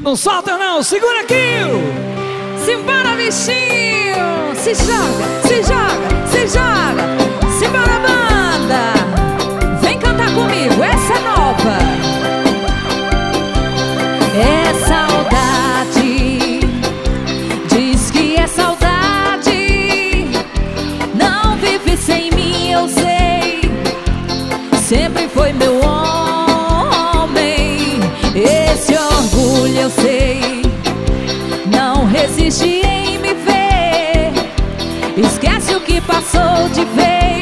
Não solta não, segura aqui! Simbora, bichinho! Se joga, se joga, se joga! Simbora, banda! Vem cantar comigo, essa é nova! É saudade, diz que é saudade. Não vive sem mim, eu sei. Sempre foi meu homem. Esse orgulho eu sei. Não resiste em me ver. Esquece o que passou de vez.